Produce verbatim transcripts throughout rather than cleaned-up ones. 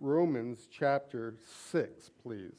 Romans chapter six, please.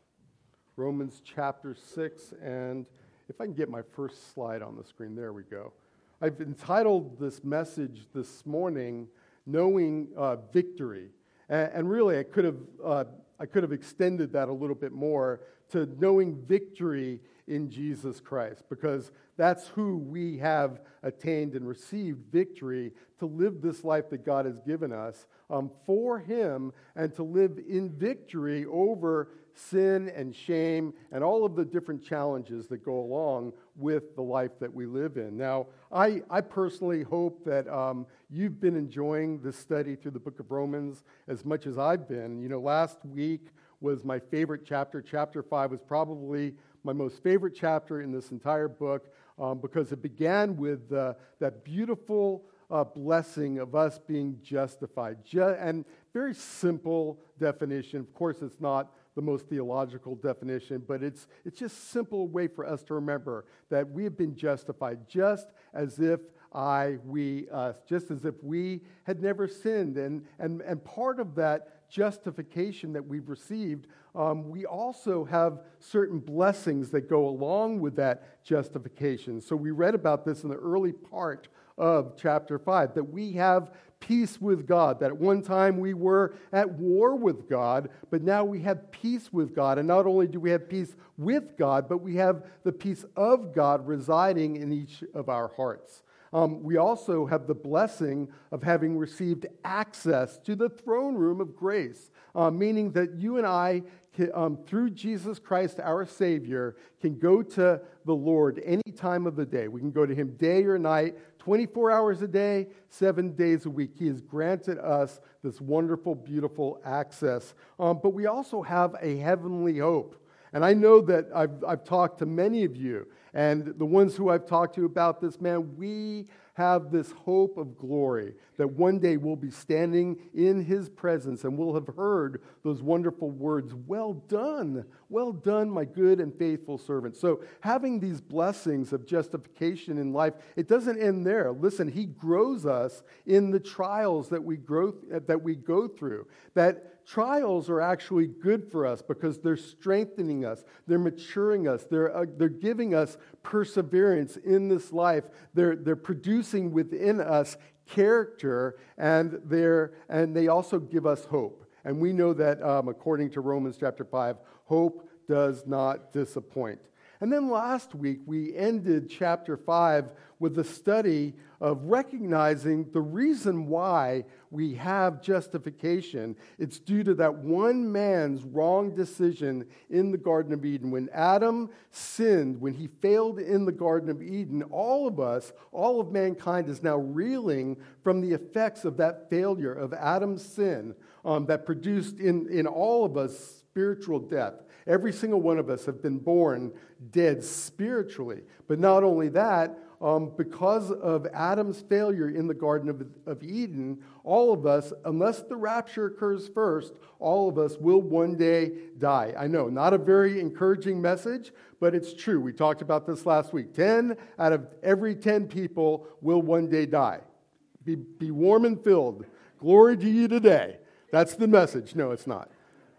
Romans chapter six, and if I can get my first slide on the screen, there we go. I've entitled this message this morning, Knowing uh, Victory. And, and really, I could have uh, I could have extended that a little bit more to knowing victory in Jesus Christ, because that's who we have attained and received victory to live this life that God has given us um, for Him, and to live in victory over sin and shame and all of the different challenges that go along with the life that we live in. Now, I, I personally hope that um, you've been enjoying this study through the book of Romans as much as I've been. You know, last week was my favorite chapter. Chapter five was probably my most favorite chapter in this entire book um, because it began with uh, that beautiful uh, blessing of us being justified. Ju- and very simple definition. Of course, it's not the most theological definition, but it's it's just a simple way for us to remember that we have been justified, just as if I, we, us, just as if we had never sinned. And and and part of that justification that we've received, um, we also have certain blessings that go along with that justification. So we read about this in the early part of chapter five, that we have peace with God, that at one time we were at war with God, but now we have peace with God. And not only do we have peace with God, but we have the peace of God residing in each of our hearts. Um, we also have the blessing of having received access to the throne room of grace, uh, meaning that you and I, can, um, through Jesus Christ, our Savior, can go to the Lord any time of the day. We can go to Him day or night, twenty-four hours a day, seven days a week. He has granted us this wonderful, beautiful access. Um, but we also have a heavenly hope. And I know that I've, I've talked to many of you, and the ones who I've talked to about this, man, we have this hope of glory, that one day we'll be standing in His presence and we'll have heard those wonderful words, "Well done, well done, my good and faithful servant." So having these blessings of justification in life, it doesn't end there. Listen, He grows us in the trials that we grow that we go through. That trials are actually good for us because they're strengthening us, they're maturing us, they're uh, they're giving us perseverance in this life. They're they're producing within us character, and they're and they also give us hope. And we know that um, according to Romans chapter five, hope does not disappoint. And then last week, we ended chapter five with the study of recognizing the reason why we have justification. It's due to that one man's wrong decision in the Garden of Eden. When Adam sinned, when he failed in the Garden of Eden, all of us, all of mankind is now reeling from the effects of that failure of Adam's sin um, that produced in, in all of us spiritual death. Every single one of us have been born dead spiritually. But not only that, um, because of Adam's failure in the Garden of, of Eden, all of us, unless the rapture occurs first, all of us will one day die. I know, not a very encouraging message, but it's true. We talked about this last week. Ten out of every ten people will one day die. Be, be warm and filled. Glory to you today. That's the message. No, it's not.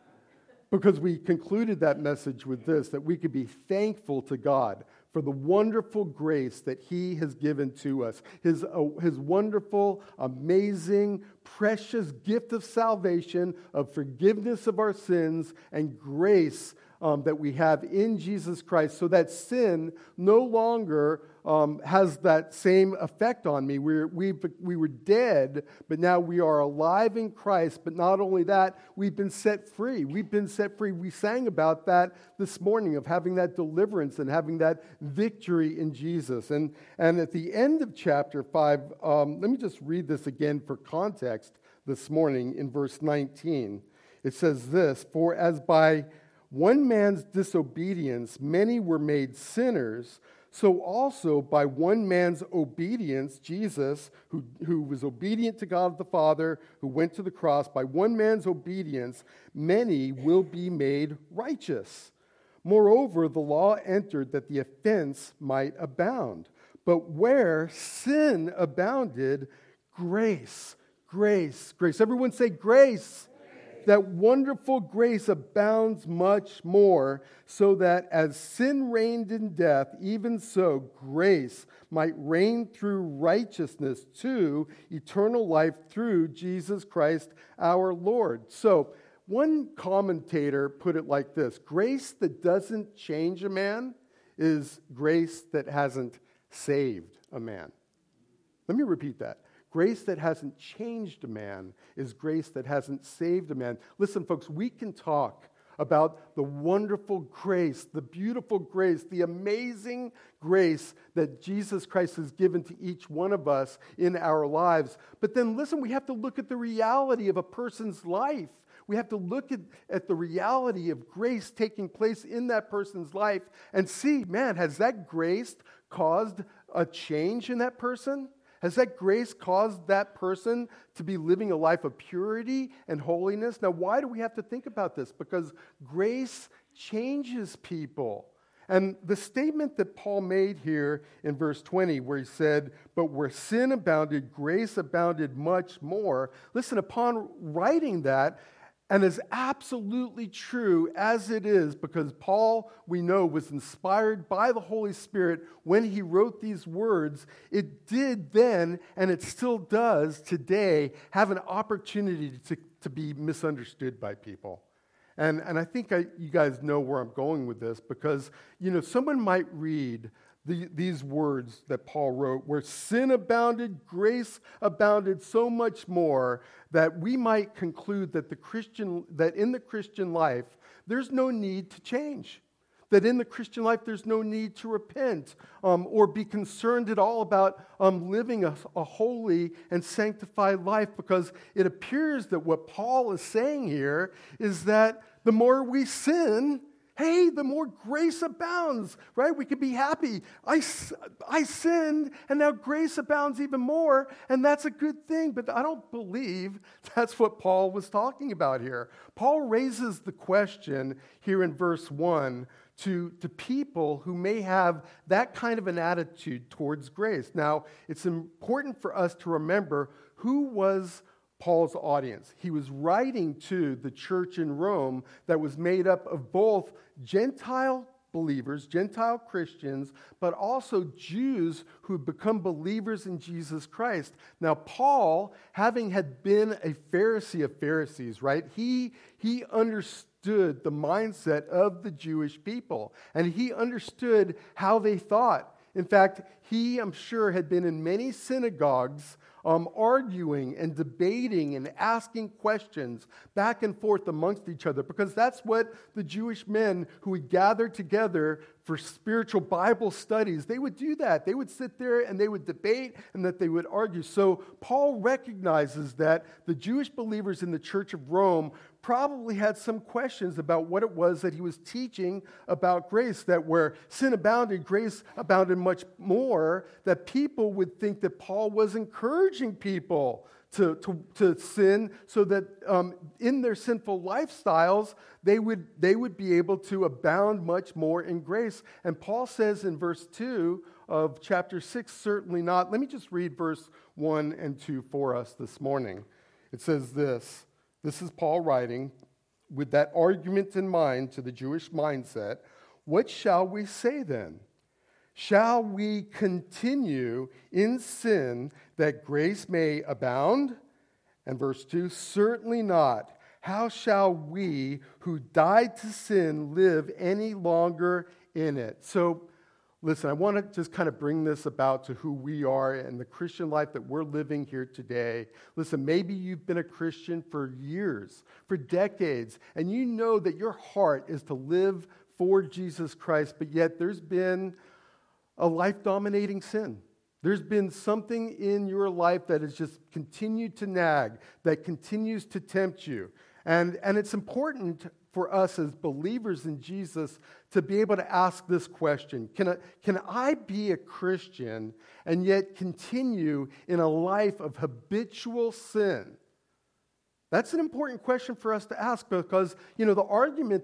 Because we concluded that message with this, that we could be thankful to God for the wonderful grace that He has given to us. His, uh, his wonderful, amazing, precious gift of salvation, of forgiveness of our sins, and grace um, that we have in Jesus Christ, so that sin no longer um, has that same effect on me. We're, we we were dead, but now we are alive in Christ. But not only that, we've been set free. We've been set free. We sang about that this morning, of having that deliverance and having that victory in Jesus. And, and at the end of chapter five, um, let me just read this again for context this morning in verse nineteen. It says this, "For as by one man's disobedience many were made sinners, so also by one man's obedience, Jesus, who, who was obedient to God the Father, who went to the cross, by one man's obedience, many will be made righteous. Moreover, the law entered that the offense might abound. But where sin abounded, grace, grace, grace." Everyone say grace. that wonderful grace abounds much more, so that as sin reigned in death, even so grace might reign through righteousness to eternal life through Jesus Christ our Lord. So, one commentator put it like this: grace that doesn't change a man is grace that hasn't saved a man. Let me repeat that. Grace that hasn't changed a man is grace that hasn't saved a man. Listen, folks, we can talk about the wonderful grace, the beautiful grace, the amazing grace that Jesus Christ has given to each one of us in our lives. But then, listen, we have to look at the reality of a person's life. We have to look at, at the reality of grace taking place in that person's life and see, man, has that grace caused a change in that person? Has that grace caused that person to be living a life of purity and holiness? Now, why do we have to think about this? Because grace changes people. And the statement that Paul made here in verse twenty, where he said, "But where sin abounded, grace abounded much more." Listen, upon writing that, and is absolutely true as it is, because Paul, we know, was inspired by the Holy Spirit when he wrote these words. It did then, and it still does today, have an opportunity to, to be misunderstood by people. And, and I think I, you guys know where I'm going with this, because, you know, someone might read The, these words that Paul wrote, where sin abounded, grace abounded so much more, that we might conclude that the Christian, that in the Christian life, there's no need to change. That in the Christian life, there's no need to repent um, or be concerned at all about um, living a, a holy and sanctified life, because it appears that what Paul is saying here is that the more we sin, hey, the more grace abounds, right? We could be happy. I, I sinned, and now grace abounds even more, and that's a good thing. But I don't believe that's what Paul was talking about here. Paul raises the question here in verse one to, to people who may have that kind of an attitude towards grace. Now, it's important for us to remember who was Paul's audience. He was writing to the church in Rome that was made up of both Gentile believers, Gentile Christians, but also Jews who had become believers in Jesus Christ. Now, Paul, having had been a Pharisee of Pharisees, right, he, he understood the mindset of the Jewish people, and he understood how they thought. In fact, he, I'm sure, had been in many synagogues Um, arguing and debating and asking questions back and forth amongst each other, because that's what the Jewish men who would gather together for spiritual Bible studies, they would do that. They would sit there and they would debate and that they would argue. So Paul recognizes that the Jewish believers in the church of Rome probably had some questions about what it was that he was teaching about grace, that where sin abounded, grace abounded much more, that people would think that Paul was encouraging people to, to, to sin, so that um, in their sinful lifestyles, they would, they would be able to abound much more in grace. And Paul says in verse two of chapter six, certainly not. Let me just read verse one and two for us this morning. It says this. This is Paul writing with that argument in mind to the Jewish mindset. What shall we say then? Shall we continue in sin that grace may abound? And verse two, certainly not. How shall we who died to sin live any longer in it? So, listen, I want to just kind of bring this about to who we are and the Christian life that we're living here today. Listen, maybe you've been a Christian for years, for decades, and you know that your heart is to live for Jesus Christ, but yet there's been a life-dominating sin. There's been something in your life that has just continued to nag, that continues to tempt you. And, and it's important for us as believers in Jesus to be able to ask this question. Can I, can I be a Christian and yet continue in a life of habitual sin? That's an important question for us to ask, because, you know, the argument that,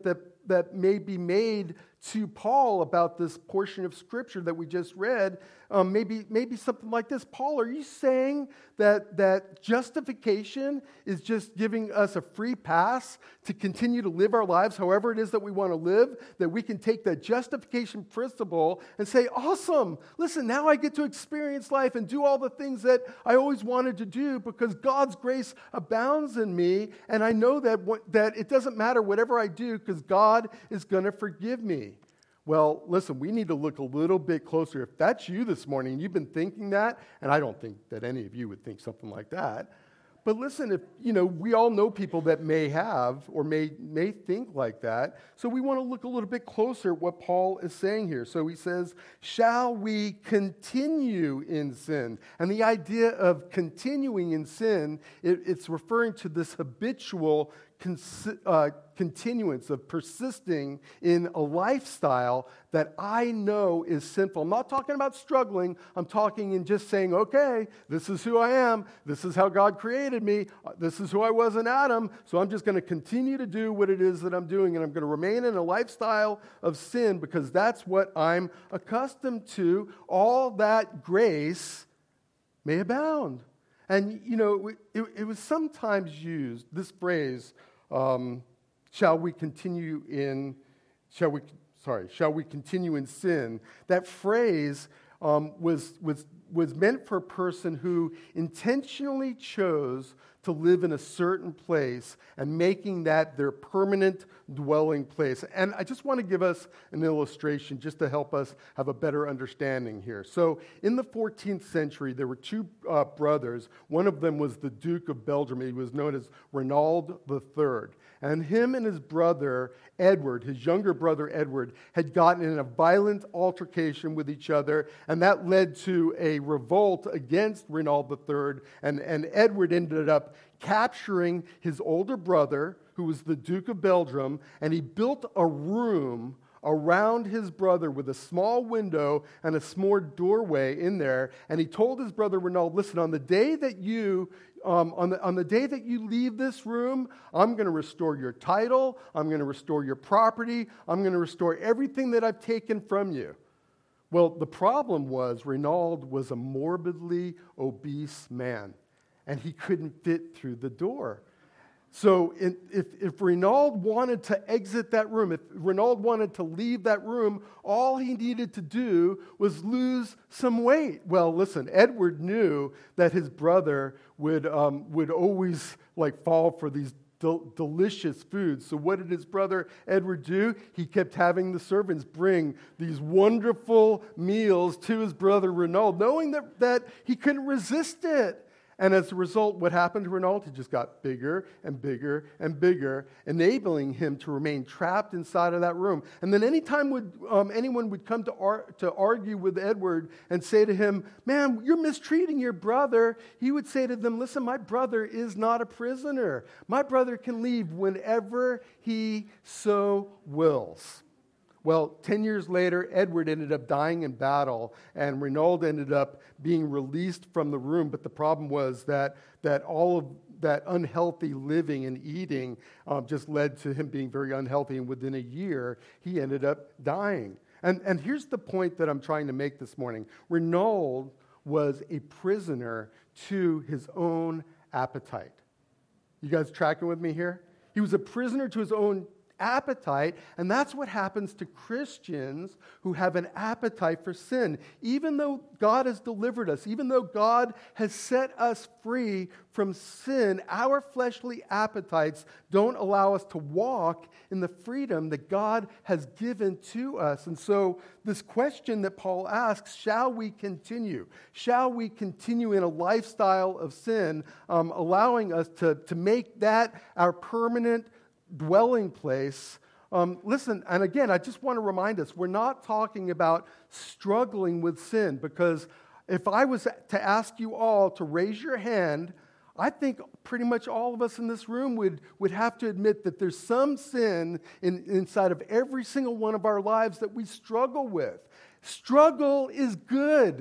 that may be made to Paul about this portion of Scripture that we just read, um, maybe, maybe something like this. Paul, are you saying that, that justification is just giving us a free pass to continue to live our lives however it is that we want to live, that we can take that justification principle and say, awesome, listen, now I get to experience life and do all the things that I always wanted to do because God's grace abounds in me, and I know that, what, that it doesn't matter whatever I do because God is going to forgive me. Well, listen, we need to look a little bit closer. If that's you this morning, and you've been thinking that, and I don't think that any of you would think something like that, but listen, if you know, we all know people that may have or may may think like that. So we want to look a little bit closer at what Paul is saying here. So he says, "Shall we continue in sin?" And the idea of continuing in sin, it, it's referring to this habitual Consi- uh, continuance of persisting in a lifestyle that I know is sinful. I'm not talking about struggling. I'm talking in just saying, okay, this is who I am. This is how God created me. This is who I was in Adam. So I'm just going to continue to do what it is that I'm doing, and I'm going to remain in a lifestyle of sin because that's what I'm accustomed to. All that grace may abound. And, you know, it, it was sometimes used, this phrase, um, shall we continue in, shall we, sorry, shall we continue in sin? That phrase um, was, was, was meant for a person who intentionally chose to live in a certain place and making that their permanent dwelling place. And I just want to give us an illustration just to help us have a better understanding here. So in the fourteenth century, there were two uh, brothers. One of them was the Duke of Belgium. He was known as Renaud the Third. And him and his brother, Edward, his younger brother Edward, had gotten in a violent altercation with each other, and that led to a revolt against Renaud the Third, and, and Edward ended up capturing his older brother, who was the Duke of Belgium, and he built a room around his brother with a small window and a small doorway in there, and he told his brother Renaud, listen, on the day that you Um, on, the, on the day that you leave this room, I'm going to restore your title, I'm going to restore your property, I'm going to restore everything that I've taken from you. Well, the problem was Renaud was a morbidly obese man, and he couldn't fit through the door. So if, if Renaud wanted to exit that room, if Renaud wanted to leave that room, all he needed to do was lose some weight. Well, listen, Edward knew that his brother would um, would always like fall for these del- delicious foods. So what did his brother Edward do? He kept having the servants bring these wonderful meals to his brother Renaud, knowing that, that he couldn't resist it. And as a result, what happened to Renaud? He just got bigger and bigger and bigger, enabling him to remain trapped inside of that room. And then anytime would, um, anyone would come to, ar- to argue with Edward and say to him, man, you're mistreating your brother, he would say to them, listen, my brother is not a prisoner. My brother can leave whenever he so wills. Well, ten years later, Edward ended up dying in battle, and Renaud ended up being released from the room. But the problem was that, that all of that unhealthy living and eating um, just led to him being very unhealthy, and within a year, he ended up dying. And, and here's the point that I'm trying to make this morning. Renaud was a prisoner to his own appetite. You guys tracking with me here? He was a prisoner to his own appetite, and that's what happens to Christians who have an appetite for sin. Even though God has delivered us, even though God has set us free from sin, our fleshly appetites don't allow us to walk in the freedom that God has given to us. And so this question that Paul asks, shall we continue? Shall we continue in a lifestyle of sin, um, allowing us to, to make that our permanent dwelling place? Um, listen, and again, I just want to remind us, we're not talking about struggling with sin, because if I was to ask you all to raise your hand, I think pretty much all of us in this room would, would have to admit that there's some sin in, inside of every single one of our lives that we struggle with. Struggle is good.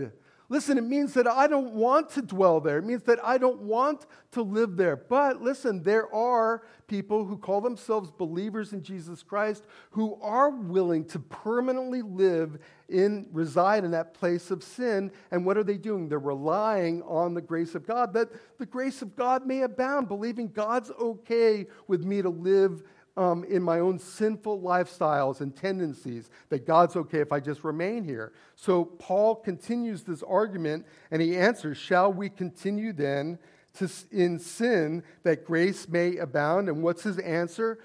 Listen, it means that I don't want to dwell there. It means that I don't want to live there. But listen, there are people who call themselves believers in Jesus Christ who are willing to permanently live in, reside in that place of sin. And what are they doing? They're relying on the grace of God, that the grace of God may abound, believing God's okay with me to live Um, in my own sinful lifestyles and tendencies, that God's okay if I just remain here. So Paul continues this argument, and he answers, shall we continue then to, in sin that grace may abound? And what's his answer?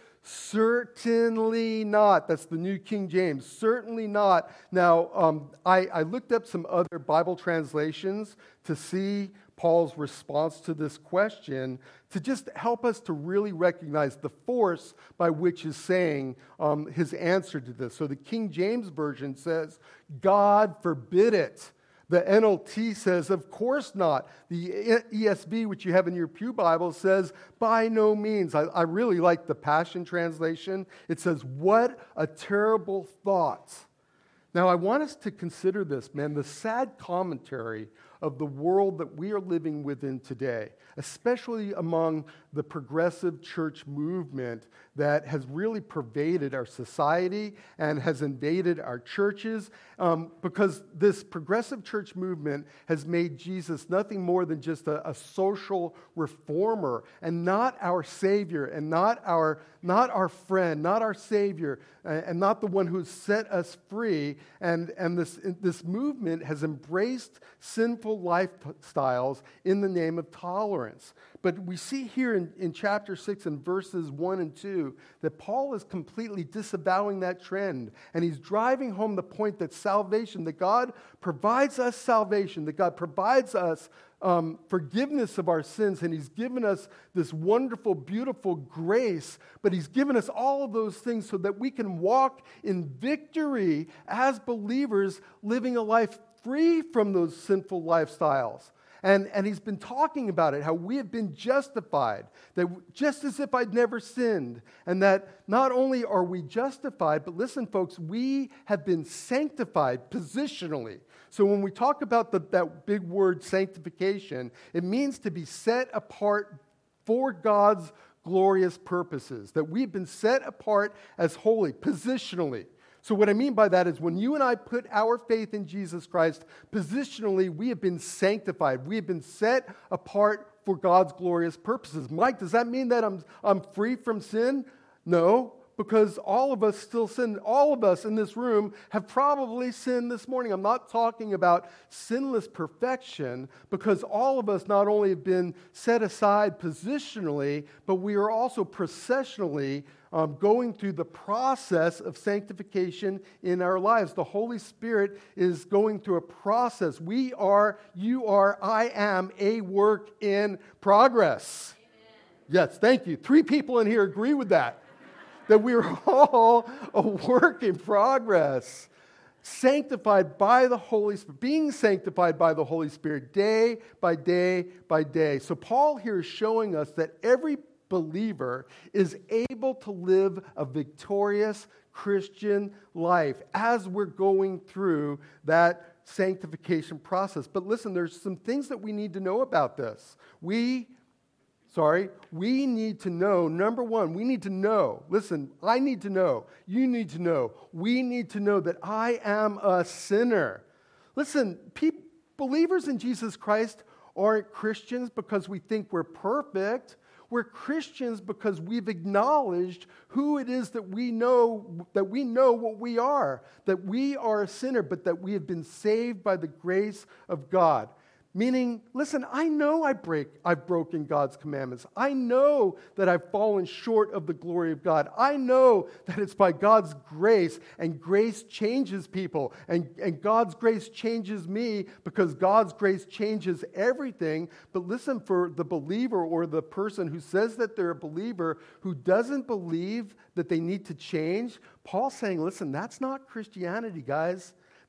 Certainly not. That's the New King James. Certainly not. Now, um, I, I looked up some other Bible translations to see Paul's response to this question, to just help us to really recognize the force by which he's saying um, his answer to this. So the King James Version says, God forbid it. The N L T says, of course not. The E S V, which you have in your pew Bible, says, by no means. I, I really like the Passion Translation. It says, what a terrible thought. Now, I want us to consider this, man, the sad commentary of the world that we are living within today, especially among the progressive church movement that has really pervaded our society and has invaded our churches, um, because this progressive church movement has made Jesus nothing more than just a, a social reformer and not our Savior and not our, not our friend, not our Savior, and, and not the one who set us free. And, and this, this movement has embraced sinful lifestyles in the name of tolerance. But we see here in, in chapter six and verses one and two that Paul is completely disavowing that trend. And he's driving home the point that salvation, that God provides us salvation, that God provides us um, forgiveness of our sins, and he's given us this wonderful, beautiful grace, but he's given us all of those things so that we can walk in victory as believers, living a life free from those sinful lifestyles. And, and he's been talking about it, how we have been justified, that just as if I'd never sinned, and that not only are we justified, but listen, folks, we have been sanctified positionally. So when we talk about the, that big word sanctification, it means to be set apart for God's glorious purposes, that we've been set apart as holy, positionally. So what I mean by that is when you and I put our faith in Jesus Christ, positionally, we have been sanctified. We have been set apart for God's glorious purposes. Mike, does that mean that I'm, I'm free from sin? No, because all of us still sin. All of us in this room have probably sinned this morning. I'm not talking about sinless perfection, because all of us not only have been set aside positionally, but we are also processionally Um, going through the process of sanctification in our lives. The Holy Spirit is going through a process. We are, you are, I am a work in progress. Amen. Yes, thank you. Three people in here agree with that. That we are all a work in progress. Sanctified by the Holy Spirit, being sanctified by the Holy Spirit day by day by day. So Paul here is showing us that every believer is able to live a victorious Christian life as we're going through that sanctification process. But listen, there's some things that we need to know about this. We, sorry, we need to know, number one, we need to know, listen, I need to know, you need to know, we need to know that I am a sinner. Listen, pe- believers in Jesus Christ aren't Christians because we think we're perfect. We're Christians because we've acknowledged who it is that we know, that we know what we are, that we are a sinner, but that we have been saved by the grace of God. Meaning, listen, I know I break, I've broken God's commandments. I know that I've fallen short of the glory of God. I know that it's by God's grace, and grace changes people, and, and God's grace changes me because God's grace changes everything. But listen, for the believer or the person who says that they're a believer who doesn't believe that they need to change, Paul's saying, listen, that's not Christianity, guys.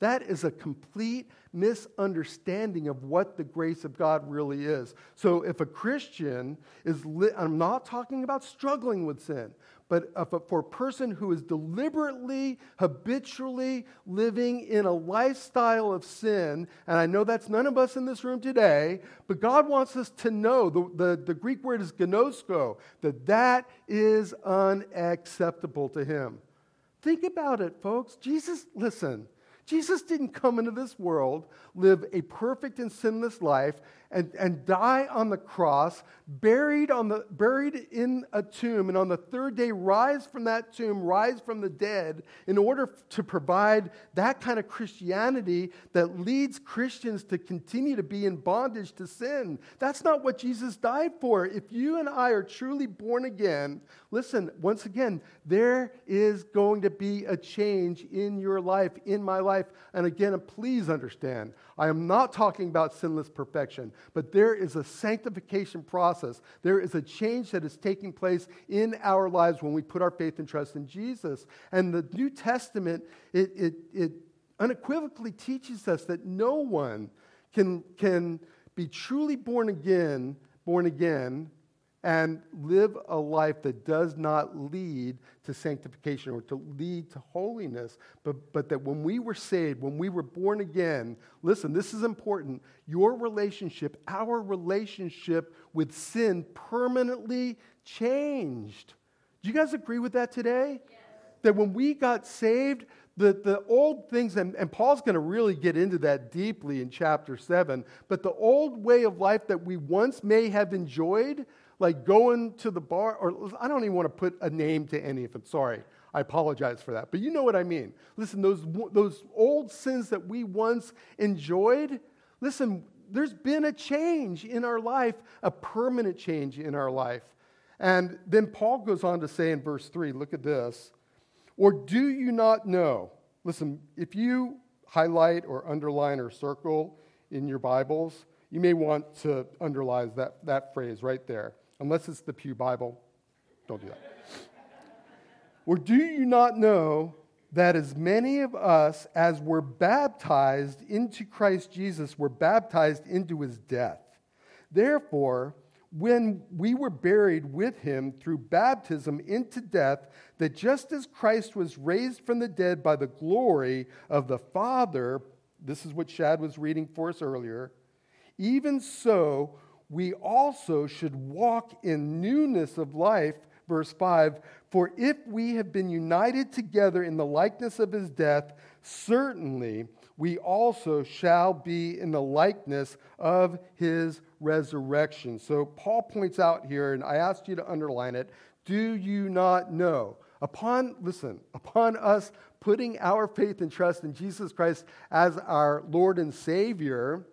That is a complete misunderstanding of what the grace of God really is. So if a Christian is, li- I'm not talking about struggling with sin, but if a, for a person who is deliberately, habitually living in a lifestyle of sin, and I know that's none of us in this room today, but God wants us to know, the, the, the Greek word is gnosko, that that is unacceptable to Him. Think about it, folks. Jesus, listen, Jesus didn't come into this world, live a perfect and sinless life, and, and die on the cross, buried on the buried in a tomb, and on the third day rise from that tomb, rise from the dead, in order to provide that kind of Christianity that leads Christians to continue to be in bondage to sin. That's not what Jesus died for. If you and I are truly born again, listen, once again, there is going to be a change in your life, in my life. And again, please understand, I am not talking about sinless perfection, but there is a sanctification process. There is a change that is taking place in our lives when we put our faith and trust in Jesus. And the New Testament, it, it, it unequivocally teaches us that no one can, can be truly born again, born again, and live a life that does not lead to sanctification or to lead to holiness, but, but that when we were saved, when we were born again, listen, this is important, your relationship, our relationship with sin permanently changed. Do you guys agree with that today? Yes. That when we got saved, the, the old things, and, and Paul's going to really get into that deeply in chapter seven, but the old way of life that we once may have enjoyed, like going to the bar, or I don't even want to put a name to any of them. Sorry, I apologize for that. But you know what I mean. Listen, those, those old sins that we once enjoyed, listen, there's been a change in our life, a permanent change in our life. And then Paul goes on to say in verse three, look at this. Or do you not know? Listen, if you highlight or underline or circle in your Bibles, you may want to underline that, that phrase right there. Unless it's the Pew Bible, don't do that. Or do you not know that as many of us as were baptized into Christ Jesus were baptized into His death? Therefore, when we were buried with Him through baptism into death, that just as Christ was raised from the dead by the glory of the Father, this is what Shad was reading for us earlier, even so, we also should walk in newness of life, verse five, for if we have been united together in the likeness of His death, certainly we also shall be in the likeness of His resurrection. So Paul points out here, and I asked you to underline it, do you not know? Upon, listen, upon us putting our faith and trust in Jesus Christ as our Lord and Savior,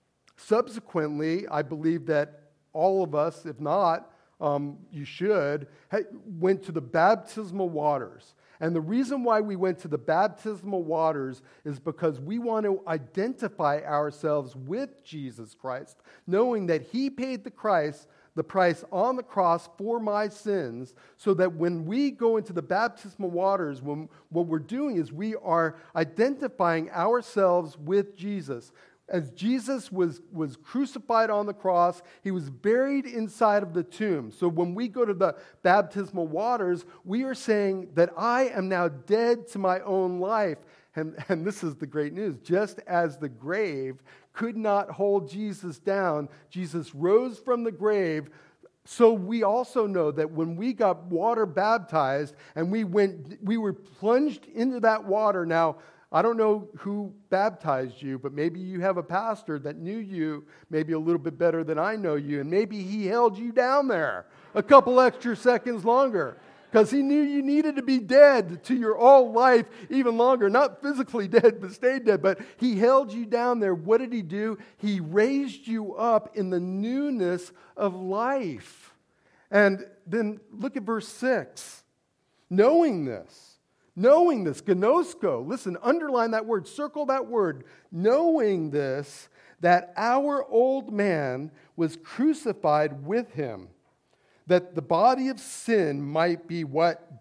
subsequently, I believe that all of us, if not, um, you should, went to the baptismal waters. And the reason why we went to the baptismal waters is because we want to identify ourselves with Jesus Christ, knowing that He paid the price, the price on the cross for my sins, so that when we go into the baptismal waters, when, what we're doing is we are identifying ourselves with Jesus. As Jesus was, was crucified on the cross, He was buried inside of the tomb. So when we go to the baptismal waters, we are saying that I am now dead to my own life. And, and this is the great news. Just as the grave could not hold Jesus down, Jesus rose from the grave. So we also know that when we got water baptized and we went, we were plunged into that water. Now, I don't know who baptized you, but maybe you have a pastor that knew you maybe a little bit better than I know you, and maybe he held you down there a couple extra seconds longer because he knew you needed to be dead to your old life even longer. Not physically dead, but stayed dead, but he held you down there. What did he do? He raised you up in the newness of life. And then look at verse six. Knowing this, Knowing this, gnosko, listen, underline that word, circle that word. Knowing this, that our old man was crucified with Him, that the body of sin might be what?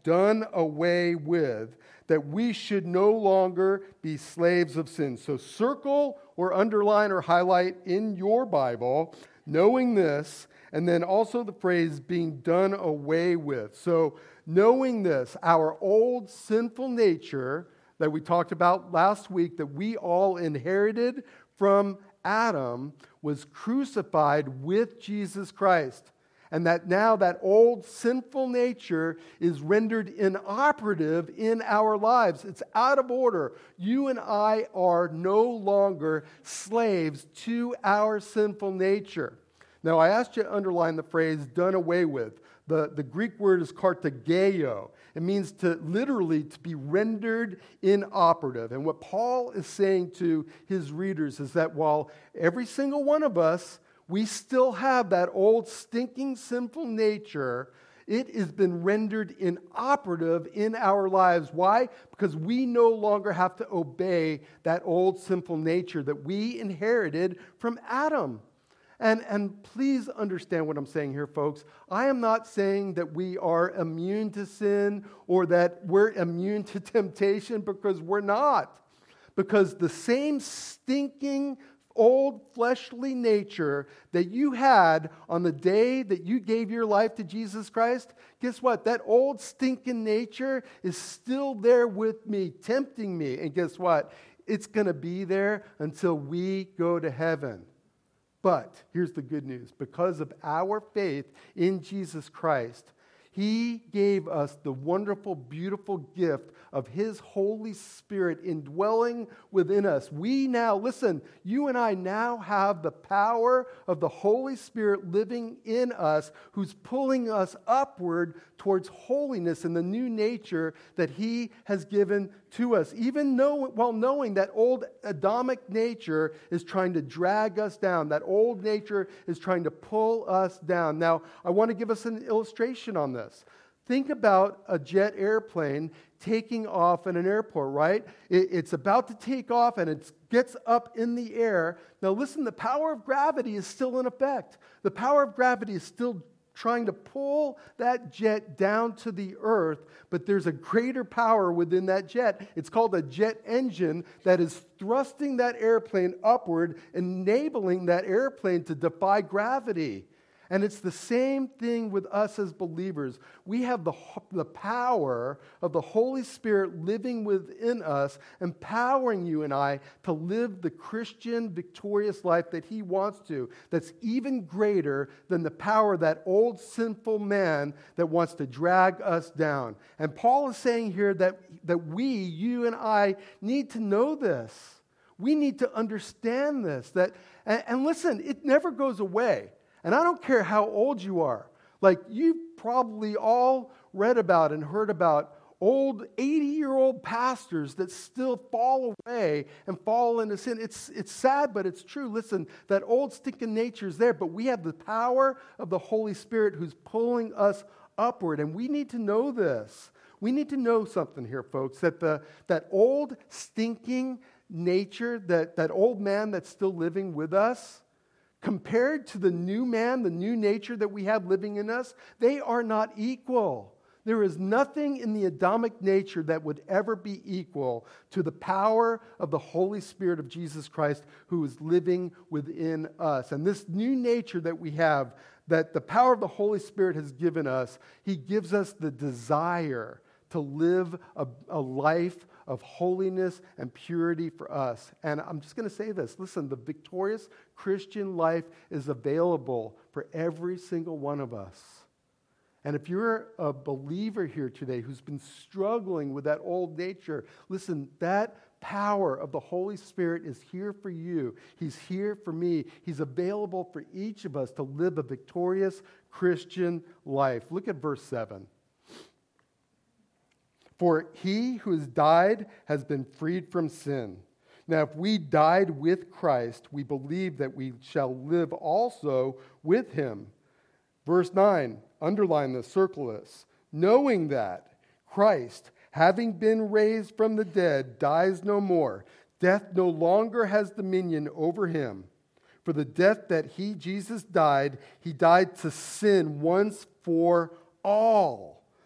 done away with, that we should no longer be slaves of sin. So circle or underline or highlight in your Bible, knowing this, and then also the phrase being done away with. So knowing this, our old sinful nature that we talked about last week, that we all inherited from Adam, was crucified with Jesus Christ. And that now that old sinful nature is rendered inoperative in our lives. It's out of order. You and I are no longer slaves to our sinful nature. Now, I asked you to underline the phrase done away with. The, the Greek word is kartageo. It means to literally to be rendered inoperative. And what Paul is saying to his readers is that while every single one of us, we still have that old stinking sinful nature, it has been rendered inoperative in our lives. Why? Because we no longer have to obey that old sinful nature that we inherited from Adam. And, and please understand what I'm saying here, folks. I am not saying that we are immune to sin or that we're immune to temptation, because we're not. Because the same stinking old fleshly nature that you had on the day that you gave your life to Jesus Christ, guess what? That old stinking nature is still there with me, tempting me. And guess what? It's going to be there until we go to heaven. But here's the good news. Because of our faith in Jesus Christ, He gave us the wonderful, beautiful gift of His Holy Spirit indwelling within us. We now, listen, you and I now have the power of the Holy Spirit living in us, who's pulling us upward towards holiness and the new nature that He has given to us, even know, while knowing that old Adamic nature is trying to drag us down. That old nature is trying to pull us down. Now, I want to give us an illustration on this. Think about a jet airplane taking off in an airport, right? It, it's about to take off and it gets up in the air. Now listen, the power of gravity is still in effect. The power of gravity is still trying to pull that jet down to the earth, but there's a greater power within that jet. It's called a jet engine that is thrusting that airplane upward, enabling that airplane to defy gravity. And it's the same thing with us as believers. We have the, the power of the Holy Spirit living within us, empowering you and I to live the Christian victorious life that He wants to, that's even greater than the power of that old sinful man that wants to drag us down. And Paul is saying here that, that we, you and I, need to know this. We need to understand this. That, and, and listen, it never goes away. And I don't care how old you are. Like, you've probably all read about and heard about old eighty-year-old pastors that still fall away and fall into sin. It's, it's sad, but it's true. Listen, that old stinking nature is there, but we have the power of the Holy Spirit who's pulling us upward. And we need to know this. We need to know something here, folks, that the that old stinking nature, that, that old man that's still living with us, compared to the new man, the new nature that we have living in us, they are not equal. There is nothing in the Adamic nature that would ever be equal to the power of the Holy Spirit of Jesus Christ who is living within us. And this new nature that we have, that the power of the Holy Spirit has given us, He gives us the desire to live a, a life of holiness and purity for us. And I'm just going to say this. Listen, the victorious Christian life is available for every single one of us. And if you're a believer here today who's been struggling with that old nature, listen, that power of the Holy Spirit is here for you. He's here for me. He's available for each of us to live a victorious Christian life. Look at verse seven. For he who has died has been freed from sin. Now, if we died with Christ, we believe that we shall live also with Him. Verse nine, underline this, circle this. Knowing that Christ, having been raised from the dead, dies no more. Death no longer has dominion over Him. For the death that He, Jesus, died, He died to sin once for all.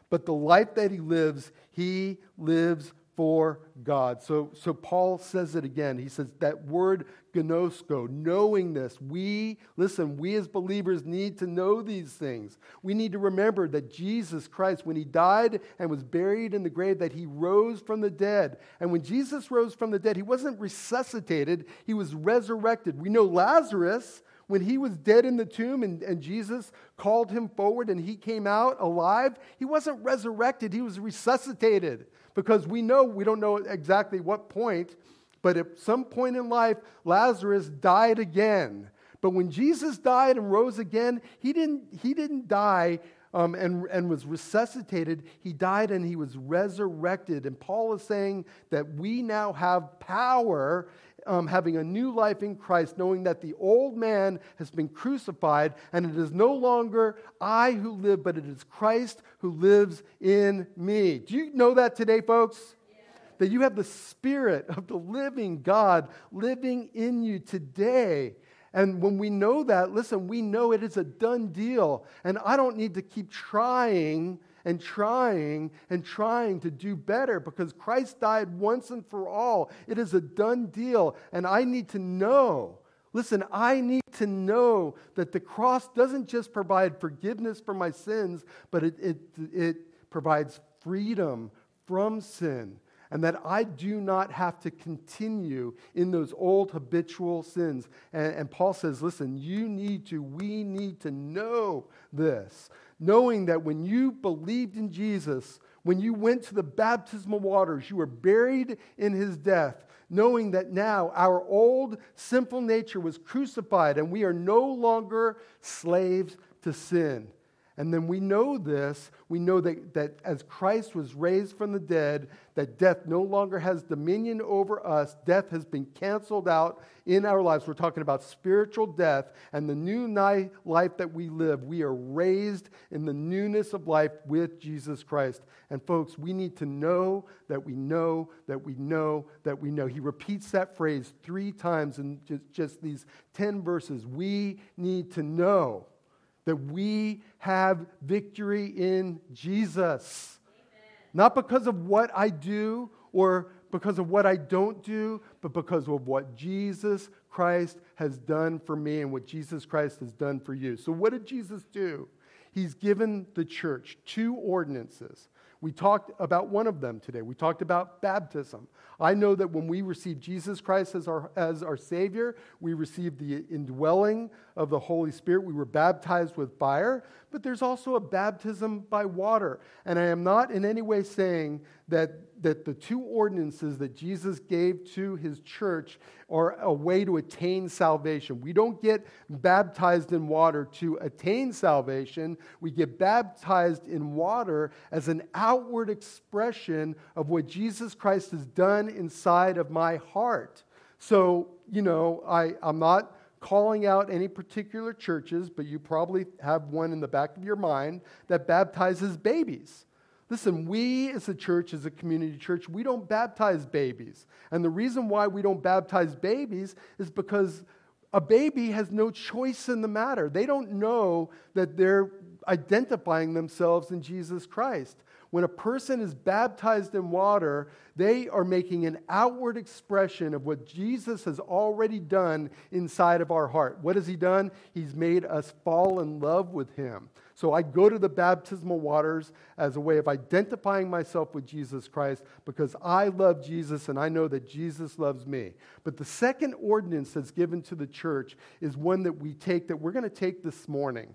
but the life that he lives, he lives for God. So, so Paul says it again. He says that word gnosko, knowing this. We, listen, we as believers need to know these things. We need to remember that Jesus Christ, when he died and was buried in the grave, that he rose from the dead. And when Jesus rose from the dead, he wasn't resuscitated, he was resurrected. We know Lazarus, when he was dead in the tomb and, and Jesus called him forward and he came out alive, he wasn't resurrected, he was resuscitated. Because we know, we don't know exactly what point, but at some point in life, Lazarus died again. But when Jesus died and rose again, he didn't, he didn't die um, and, and was resuscitated. He died and he was resurrected. And Paul is saying that we now have power, um, having a new life in Christ, knowing that the old man has been crucified, and it is no longer I who live, but it is Christ who lives in me. Do you know that today, folks? Yeah. That you have the Spirit of the living God living in you today. And when we know that, listen, we know it is a done deal. And I don't need to keep trying and trying and trying to do better, because Christ died once and for all. It is a done deal. And I need to know, listen, I need to know that the cross doesn't just provide forgiveness for my sins, but it, it, it provides freedom from sin. And that I do not have to continue in those old habitual sins. And, and Paul says, listen, you need to, we need to know this. Knowing that when you believed in Jesus, when you went to the baptismal waters, you were buried in his death. Knowing that now our old sinful nature was crucified and we are no longer slaves to sin. And then we know this, we know that, that as Christ was raised from the dead, that death no longer has dominion over us. Death has been canceled out in our lives. We're talking about spiritual death and the new life that we live. We are raised in the newness of life with Jesus Christ. And folks, we need to know that we know that we know that we know. He repeats that phrase three times in just, just these ten verses. We need to know that we have victory in Jesus. Amen. Not because of what I do or because of what I don't do, but because of what Jesus Christ has done for me and what Jesus Christ has done for you. So what did Jesus do? He's given the church two ordinances. We talked about one of them today. We talked about baptism. I know that when we receive Jesus Christ as our, as our Savior, we receive the indwelling of the Holy Spirit. We were baptized with fire, but there's also a baptism by water. And I am not in any way saying that, that the two ordinances that Jesus gave to his church are a way to attain salvation. We don't get baptized in water to attain salvation. We get baptized in water as an outward expression of what Jesus Christ has done inside of my heart. So, you know, I, I'm not calling out any particular churches, but you probably have one in the back of your mind that baptizes babies. Listen, we as a church, as a community church, we don't baptize babies. And the reason why we don't baptize babies is because a baby has no choice in the matter. They don't know that they're identifying themselves in Jesus Christ. When a person is baptized in water, they are making an outward expression of what Jesus has already done inside of our heart. What has he done? He's made us fall in love with him. So I go to the baptismal waters as a way of identifying myself with Jesus Christ because I love Jesus and I know that Jesus loves me. But the second ordinance that's given to the church is one that we take, that we're going to take this morning.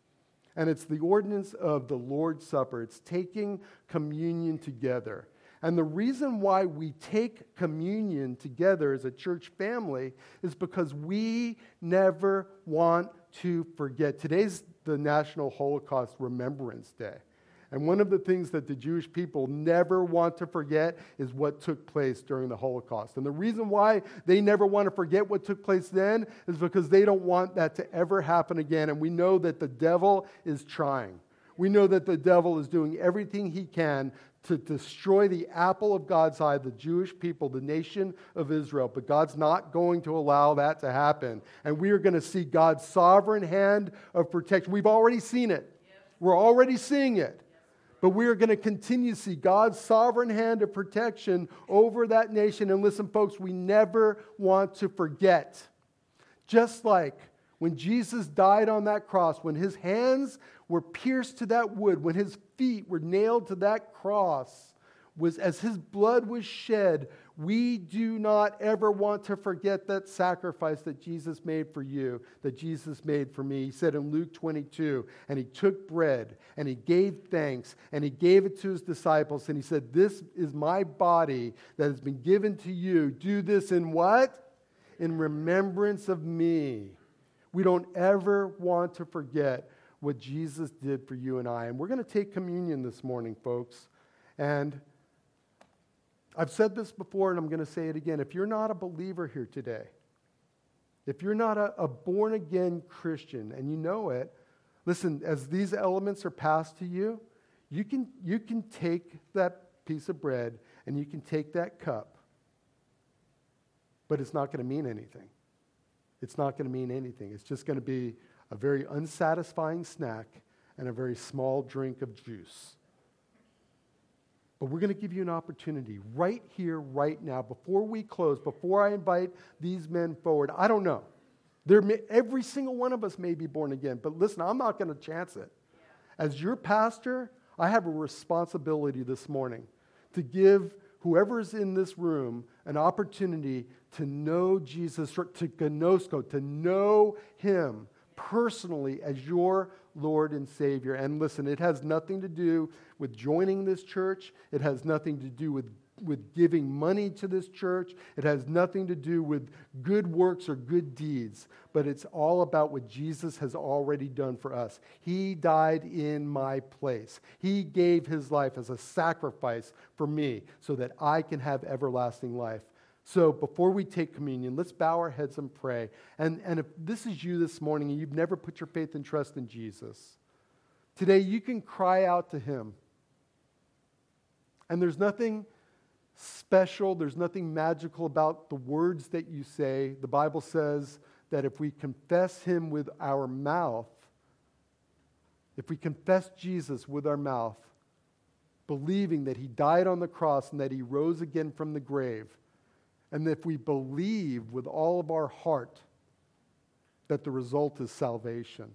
And it's the ordinance of the Lord's Supper. It's taking communion together. And the reason why we take communion together as a church family is because we never want to forget. Today's the National Holocaust Remembrance Day. And one of the things that the Jewish people never want to forget is what took place during the Holocaust. And the reason why they never want to forget what took place then is because they don't want that to ever happen again. And we know that the devil is trying. We know that the devil is doing everything he can to destroy the apple of God's eye, the Jewish people, the nation of Israel. But God's not going to allow that to happen. And we are going to see God's sovereign hand of protection. We've already seen it. We're already seeing it. But we are going to continue to see God's sovereign hand of protection over that nation. And listen, folks, we never want to forget. Just like when Jesus died on that cross, when his hands were pierced to that wood, when his feet were nailed to that cross, was as his blood was shed, we do not ever want to forget that sacrifice that Jesus made for you, that Jesus made for me. He said in Luke twenty-two, and he took bread, and he gave thanks, and he gave it to his disciples, and he said, this is my body that has been given to you. Do this in what? In remembrance of me. We don't ever want to forget what Jesus did for you and I. And we're going to take communion this morning, folks. And I've said this before, and I'm going to say it again. If you're not a believer here today, if you're not a, a born-again Christian, and you know it, listen, as these elements are passed to you, you can, you can take that piece of bread, and you can take that cup, but it's not going to mean anything. It's not going to mean anything. It's just going to be a very unsatisfying snack and a very small drink of juice. But we're going to give you an opportunity right here, right now, before we close, before I invite these men forward. I don't know. There may, every single one of us may be born again, but listen, I'm not going to chance it. As your pastor, I have a responsibility this morning to give whoever is in this room an opportunity to know Jesus, to gnosko, to know him personally as your Lord and Savior. And listen, it has nothing to do with joining this church. It has nothing to do with, with giving money to this church. It has nothing to do with good works or good deeds. But it's all about what Jesus has already done for us. He died in my place. He gave his life as a sacrifice for me so that I can have everlasting life. So before we take communion, let's bow our heads and pray. And, and if this is you this morning and you've never put your faith and trust in Jesus, today you can cry out to him. And there's nothing special, there's nothing magical about the words that you say. The Bible says that if we confess him with our mouth, if we confess Jesus with our mouth, believing that he died on the cross and that he rose again from the grave, and if we believe with all of our heart that the result is salvation,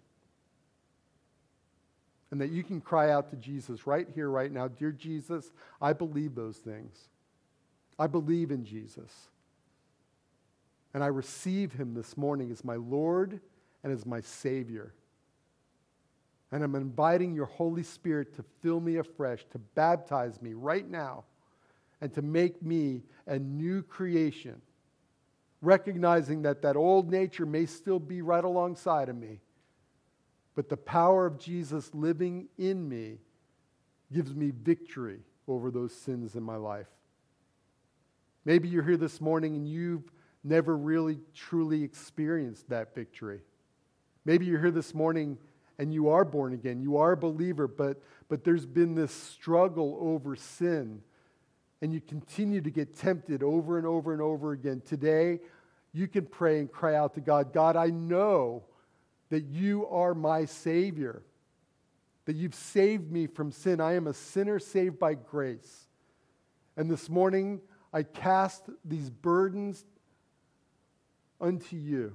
and that you can cry out to Jesus right here, right now, dear Jesus, I believe those things. I believe in Jesus. And I receive him this morning as my Lord and as my Savior. And I'm inviting your Holy Spirit to fill me afresh, to baptize me right now, and to make me a new creation, recognizing that that old nature may still be right alongside of me, but the power of Jesus living in me gives me victory over those sins in my life. Maybe you're here this morning and you've never really truly experienced that victory. Maybe you're here this morning and you are born again, you are a believer, but, but there's been this struggle over sin, and you continue to get tempted over and over and over again. Today, you can pray and cry out to God, God, I know that you are my Savior, that you've saved me from sin. I am a sinner saved by grace. And this morning, I cast these burdens unto you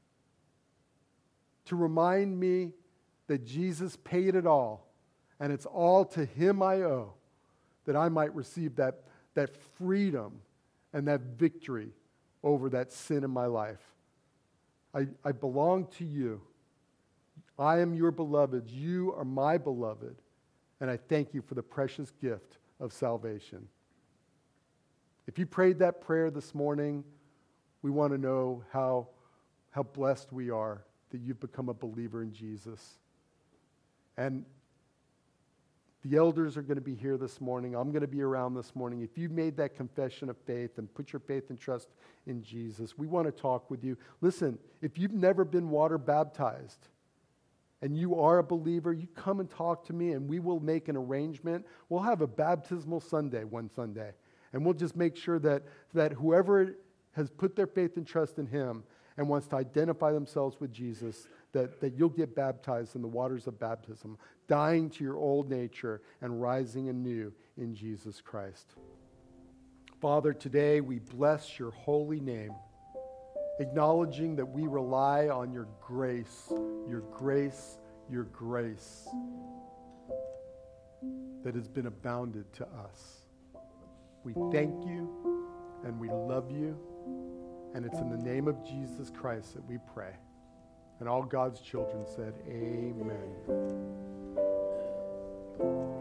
to remind me that Jesus paid it all, and it's all to him I owe, that I might receive that, that freedom and that victory over that sin in my life. I, I belong to you. I am your beloved. You are my beloved. And I thank you for the precious gift of salvation. If you prayed that prayer this morning, we want to know how, how blessed we are that you've become a believer in Jesus. And the elders are going to be here this morning. I'm going to be around this morning. If you've made that confession of faith and put your faith and trust in Jesus, we want to talk with you. Listen, if you've never been water baptized and you are a believer, you come and talk to me and we will make an arrangement. We'll have a baptismal Sunday one Sunday. And we'll just make sure that, that whoever has put their faith and trust in him and wants to identify themselves with Jesus, that, that you'll get baptized in the waters of baptism, dying to your old nature and rising anew in Jesus Christ. Father, today we bless your holy name, acknowledging that we rely on your grace, your grace, your grace that has been abounded to us. We thank you and we love you, and it's in the name of Jesus Christ that we pray. And all God's children said, amen.